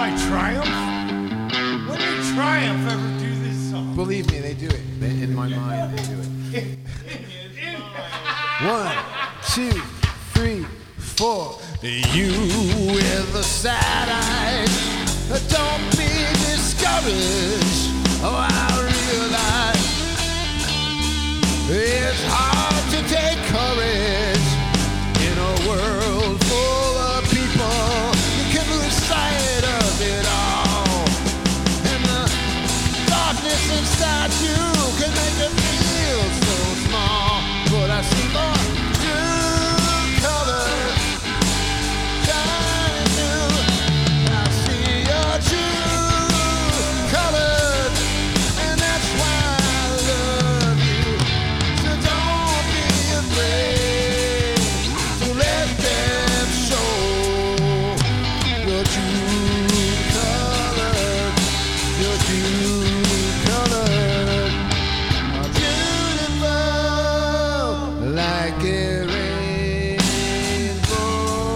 by Triumph? When did Triumph ever do this song? Believe me, they do it. In my mind, they do it. 1, 2, 3, 4. You with the sad eyes, don't be discouraged. Oh, I realize it's hard to take courage in a world full of people. You can lose sight of it all, and the darkness inside you can make you feel so small. But I see more true colors shining through. I see your true colors, and that's why I love you. So don't be afraid to let them show your true colors. Your true colors are beautiful like a rainbow.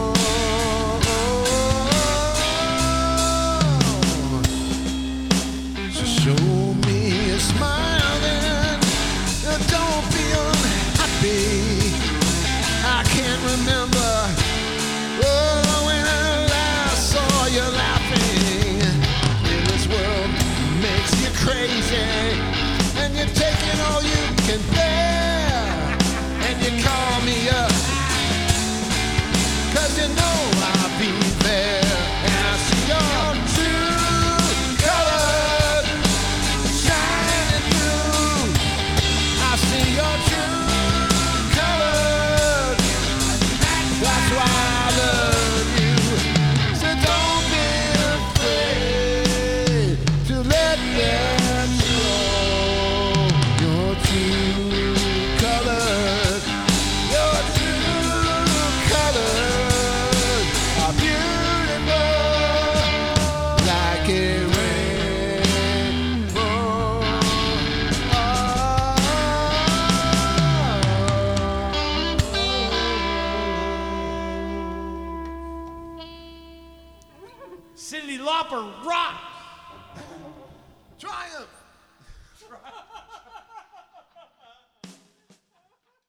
So show me a smile then, don't be unhappy. I can't remember when I last saw you laughing. This world makes you crazy, and you're taking all you can bear, and you call me up, 'cause you know I'll be there. And I see your true colors shining through. I see your true colors. That's why I love you. So don't be afraid to let them show your true colors. Your true colors are beautiful like a rainbow. Cyndi Lauper rock! Triumph!